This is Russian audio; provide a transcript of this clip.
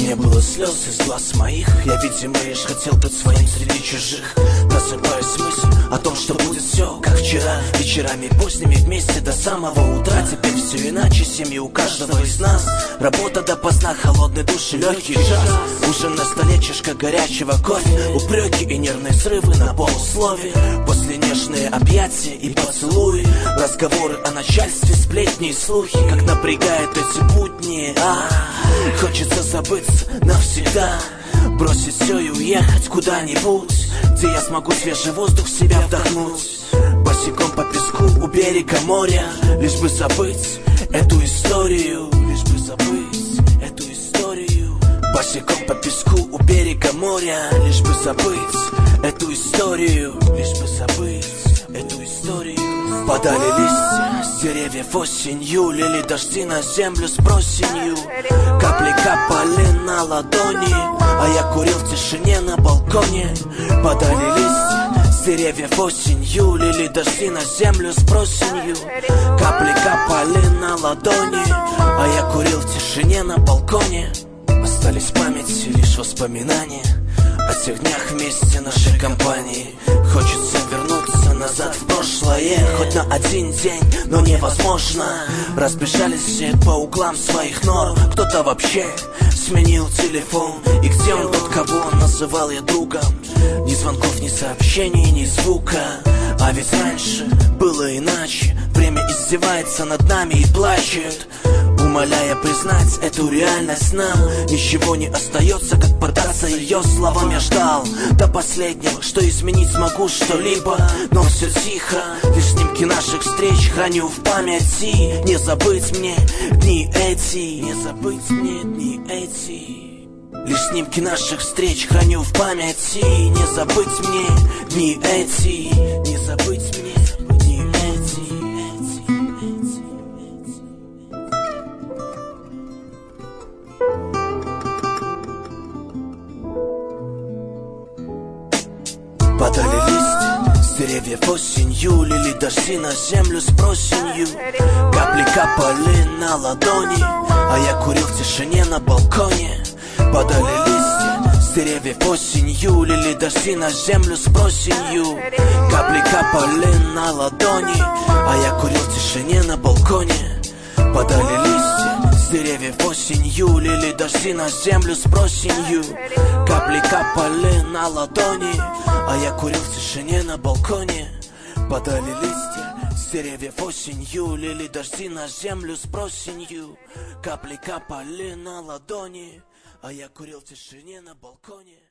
не было слез из глаз моих. Я, видимо, лишь хотел быть своим среди чужих. Просыпаюсь с мыслью о том, что будет все как вчера. Вечерами поздними вместе до самого утра. Теперь все иначе, семьи у каждого из нас. Работа допоздна, холодный душ и легкий час. Ужин на столе, чашка горячего кофе. Упреки и нервные срывы на полуслове. После нежные объятия и поцелуи. Разговоры о начальстве, сплетни и слухи. Как напрягают эти будни. Хочется забыться навсегда. Бросить все и уехать куда-нибудь, где я смогу свежий воздух в себя вдохнуть. Босиком по песку у берега моря. Лишь бы забыть эту историю. Лишь бы забыть эту историю. Босиком по песку у берега моря. Лишь бы забыть эту историю. Лишь бы забыть эту историю. Падали листья с деревьев осенью. Лили дожди на землю с просенью. Капли капали на ладони, а я курил в тишине на балконе. Падали листья с деревьев осенью. Лили дожди на землю с просенью. Капли капали на ладони, а я курил в тишине на балконе. Остались в памяти лишь воспоминания о тех днях вместе нашей компании. Хочется вернуться назад в прошлое, хоть на один день, но невозможно. Разбежались все по углам своих нор. Кто-то вообще сменил телефон. И где он, тот, кого называл я другом? Ни звонков, ни сообщений, ни звука. А ведь раньше было иначе. Время издевается над нами и плачет, умоляя признать эту реальность нам. Ничего не остается, как поддаться ее словам. Я ждал до последнего, что изменить смогу что-либо, но все тихо. Лишь снимки наших встреч храню в памяти. Не забыть мне дни эти. Не забыть мне дни эти. Лишь снимки наших встреч храню в памяти. Не забыть мне дни эти. Не забыть мне дни эти. Падали листья с деревьев осенью. Лили дожди на землю с просенью. Капли капали на ладони, а я курил в тишине на балконе. Падали листья с деревьев осенью. Лили дожди на землю с просенью. Капли капали на ладони, а я курил в тишине на балконе. Падали листья с деревьев осенью. Лили дожди на землю с просенью. Капли капали на ладони, а я курил в тишине на балконе. Падали листья с деревьев осенью. Лили дожди на землю с просенью. Капли капали на ладони, а я курил в тишине на балконе.